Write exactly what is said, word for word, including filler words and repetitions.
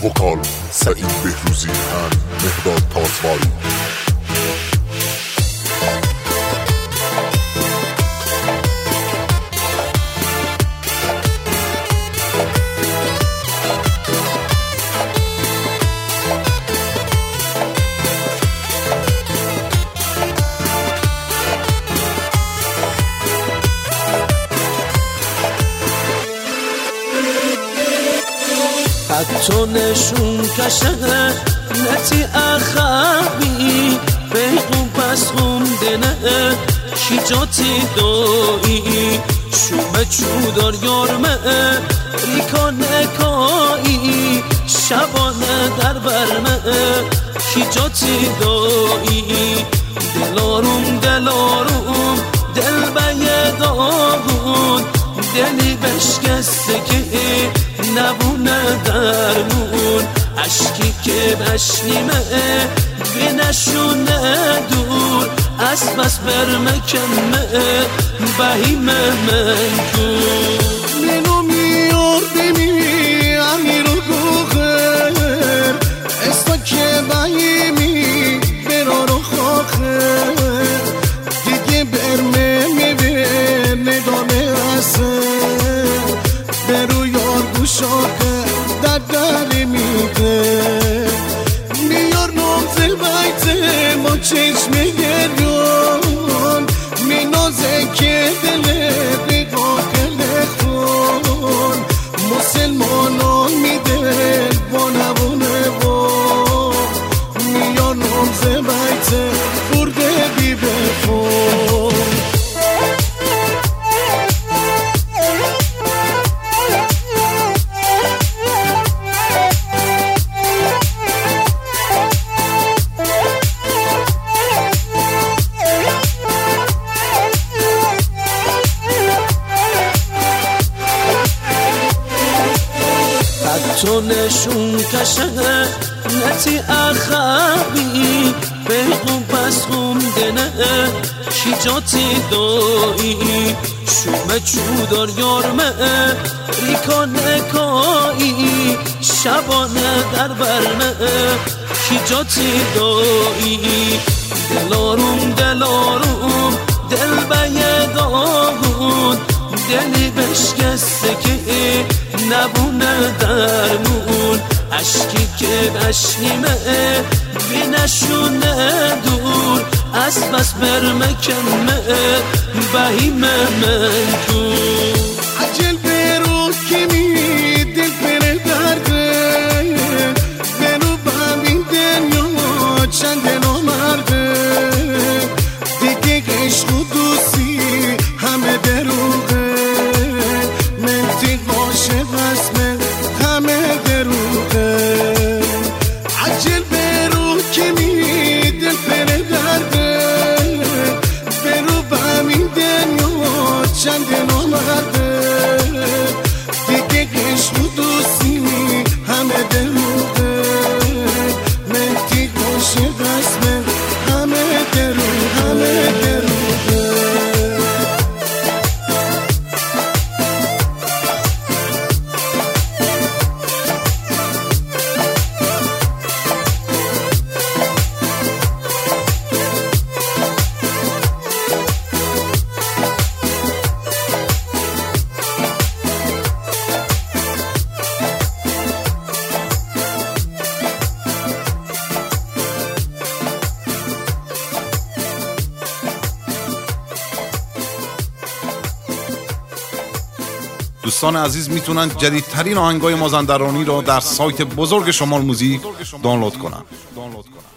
وکال سعید بهروزی and مهداد تازواری. حتی نشون کشه نتی اخبی بیقو بس خومدنه شیجاتی دایی شومه چودار یارمه ریکا نکایی شبانه در برمه شیجاتی دایی دلاروم دلاروم دل بیه داغون دلی بشکسته که نبونه درمون عشقی که بشنیمه بینشونه دور از بس برمکمه بهیمه من کن منو میار بمی امیر و گوخر استا که بهیمی برار و خاخر دیگه برمه میبر ندانه اصر برو یار گوشاقه در دلی میده میار نامزه بیته ما چشم گریون مینازه که دله بگاه کله خون مسلمانان میده با نبونه با میار نامزه بیته برده بی بخون. تو نشون کشه نتی اخبی بیقو بس خومدنه شیجاتی دایی شومه چودار یارمه ریکا نکایی شبانه در برمه شیجاتی دایی دلاروم دلاروم دل بیه داغون دلی بشکسته که نبونه درمون عشقی که بشنیمه بینشونه دور از بس برمکمه بهیمه من کن عجل برو کمی دل بره درده برو ببین دنیا چند نامرده دیگه عشق و دوستی همه دروغه منطق عاشق اسمه همه دروغه عجل برو کمی دل بره درده برو ببین دنیا چند نامرده دیگه عشق و دوستی همه دروغه منطق عاشق اسمه همه دروغه همه دروغه. دوستان عزیز میتونن جدیدترین آهنگای مازندرانی رو در سایت بزرگ شمال موزیک دانلود کنن.